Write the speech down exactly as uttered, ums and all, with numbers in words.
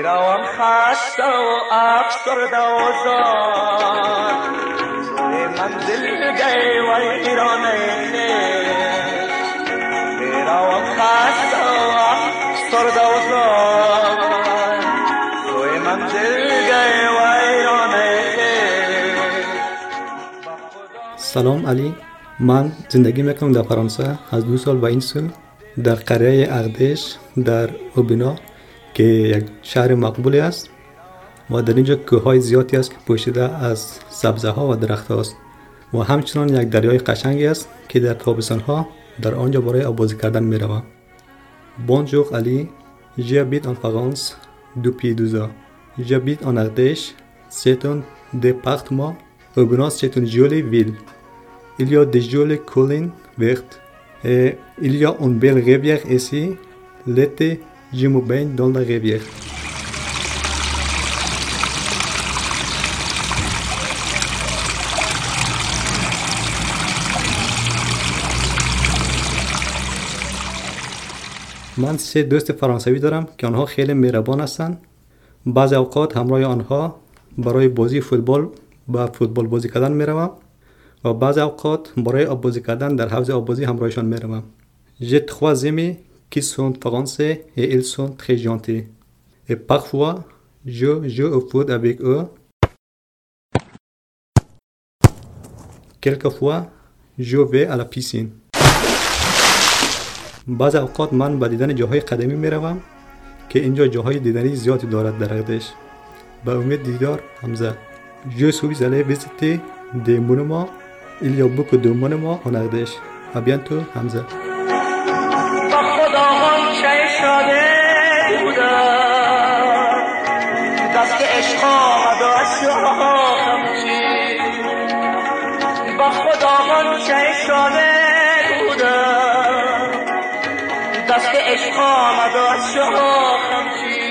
میروم خسته و افسرده و زار توی منزل گی و ایرانه میروم خسته و افسرده و زار توی منزل گی و ایرانه. سلام علی، من زندگی میکنم در فرانسه از دو سال و این سال در قریه اردیش در اوبینا که یک شهر مقبولی است و در اینجا کوههای زیادی است که پوشیده از سبزه ها و درخت هاست و همچنان یک دریای قشنگی است که در تابستان ها در آنجا برای آبازی کردن می روم. Bonjour Ali, j'habite en France depuis douze ans. J'habite en Ardèche, c'est un département. Aubenas, c'est une jolie ville. Il y a des jolies collines vertes et il y a une belle rivière ici. L'été, je me baigne dans la rivière. من سه دوست فرانسوی دارم که آنها خیلی مهربان هستند. بعضی اوقات همراه آنها برای بازی فوتبال و فوتبال بازی کردن میروم و بعضی اوقات برای آب بازی کردن در حوض آب بازی همراهشان میروم. J'ai trois amis qui sont français et ils sont très gentils. Et parfois, je joue au foot avec eux. Quelquefois, je vais à la piscine. بعضی اوقات من به دیدن جاهای قدیمی میروم که اینجا جاهای دیدنی زیادی دارد در اردیش. به امید دیدار حمزه. Je suis allé visiter des monuments. Il y a beaucoup de monuments en Ardèche. À bientôt حمزه. با خدا غنچه شده بودم دست عشق آمد و از شاخم چید. با خدا غنچه شده بودم دست عشق آمد و از شاخم چید.